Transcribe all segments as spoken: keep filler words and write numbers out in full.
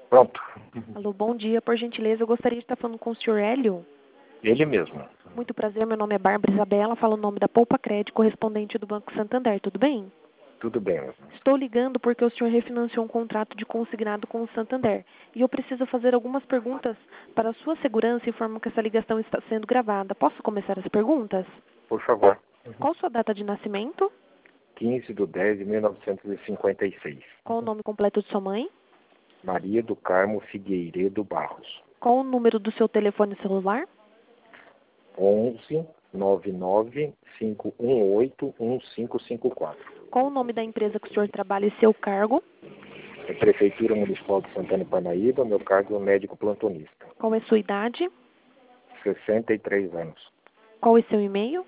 Pronto. Alô, bom dia. Por gentileza, eu gostaria de estar falando com o senhor Hélio. Ele mesmo. Muito prazer, meu nome é Bárbara Isabela, falo o nome da Poupa Crédito, correspondente do Banco Santander, tudo bem? Tudo bem mesmo. Estou ligando porque o senhor refinanciou um contrato de consignado com o Santander e eu preciso fazer algumas perguntas para a sua segurança e informo que essa ligação está sendo gravada. Posso começar as perguntas? Por favor. Qual sua data de nascimento? quinze de dez de mil novecentos e cinquenta e seis. Qual o nome completo de sua mãe? Maria do Carmo Figueiredo Barros. Qual o número do seu telefone celular? onze nove nove cinco um oito um cinco cinco quatro. Qual o nome da empresa que o senhor trabalha e seu cargo? É Prefeitura Municipal de Santana e Parnaíba, meu cargo é médico plantonista. Qual é sua idade? sessenta e três anos. Qual é seu e-mail?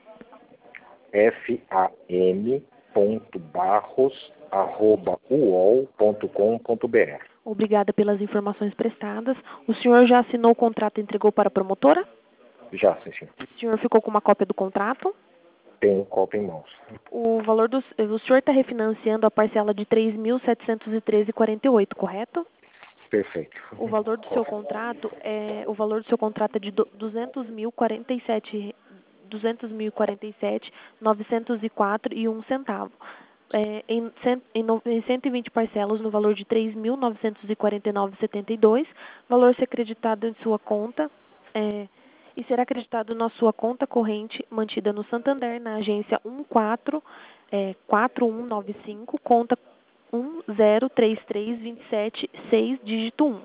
fam ponto barros arroba uol ponto com ponto br. Obrigada pelas informações prestadas. O senhor já assinou o contrato e entregou para a promotora? Já, sim, sim. O senhor ficou com uma cópia do contrato? Tenho um copo em mãos. O valor do, o senhor está refinanciando a parcela de três mil setecentos e treze vírgula quarenta e oito, correto? Perfeito. O valor do seu contrato é o valor do seu contrato é de duzentos mil e quarenta e sete duzentos mil e quarenta e sete novecentos e quatro e um centavo. É, em, cent, em, no, em cento e vinte parcelas no valor de três mil novecentos e quarenta e nove vírgula setenta e dois, valor ser acreditado em sua conta é, e será acreditado na sua conta corrente mantida no Santander na agência um quatro quatro um nove cinco, conta um zero três três dois sete seis, dígito um.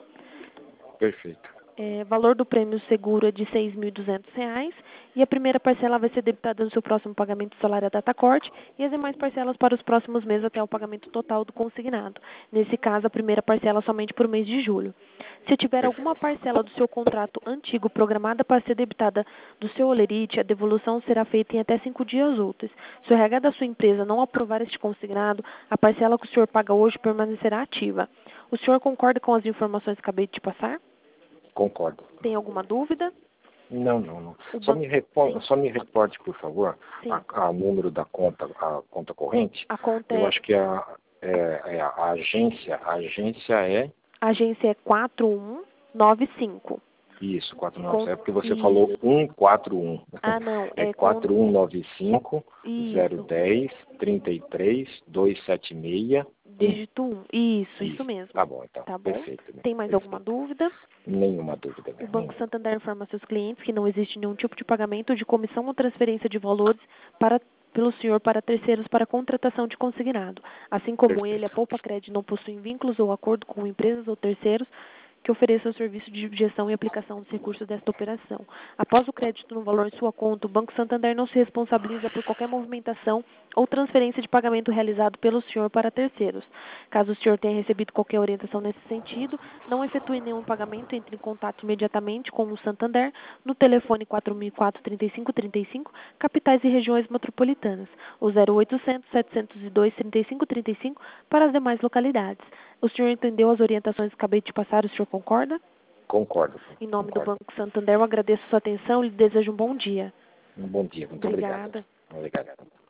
Perfeito. É, valor do prêmio seguro é de seis mil e duzentos reais e a primeira parcela vai ser debitada no seu próximo pagamento do salário à data corte e as demais parcelas para os próximos meses até o pagamento total do consignado. Nesse caso, a primeira parcela somente por mês de julho. Se tiver alguma parcela do seu contrato antigo programada para ser debitada do seu holerite, a devolução será feita em até cinco dias úteis. Se o R H da sua empresa não aprovar este consignado, a parcela que o senhor paga hoje permanecerá ativa. O senhor concorda com as informações que acabei de te passar? Concordo. Tem alguma dúvida? Não, não, não. O Só ban- me, repo... Sim. Só me reporte, por favor, Sim. a, a número da conta, a conta corrente. A conta Eu é, acho que a, é, é a agência, a agência é a agência é quatro um nove cinco. isso, quatro nove Com, cinco, é porque você isso. falou cento e quarenta e um. Ah, não, É é com, quatro um nove cinco zero isso, dez trinta e três duzentos e setenta e seis. dígito um. Isso, isso Isso. mesmo. Tá bom, então. Tá bom? Perfeito. Né? Tem mais Perfeito. alguma dúvida? Nenhuma dúvida. O Né? Banco Santander informa seus clientes que não existe nenhum tipo de pagamento de comissão ou transferência de valores para, pelo senhor para terceiros para contratação de consignado. Assim como Perfeito. ele, a Poupa Crédito não possui vínculos ou acordo com empresas ou terceiros que ofereçam o serviço de gestão e aplicação dos recursos desta operação. Após o crédito no valor em sua conta, o Banco Santander não se responsabiliza por qualquer movimentação ou transferência de pagamento realizado pelo senhor para terceiros. Caso o senhor tenha recebido qualquer orientação nesse sentido, não efetue nenhum pagamento, entre em contato imediatamente com o Santander no telefone quatro mil e quatro, trinta e cinco trinta e cinco, capitais e regiões metropolitanas, o zero oitocentos, setecentos e dois, trinta e cinco trinta e cinco para as demais localidades. O senhor entendeu as orientações que acabei de passar? O senhor concorda? Concordo. Em nome Concordo. do Banco Santander, eu agradeço sua atenção e lhe desejo um bom dia. Um bom dia. Muito Obrigada. obrigado. Obrigado.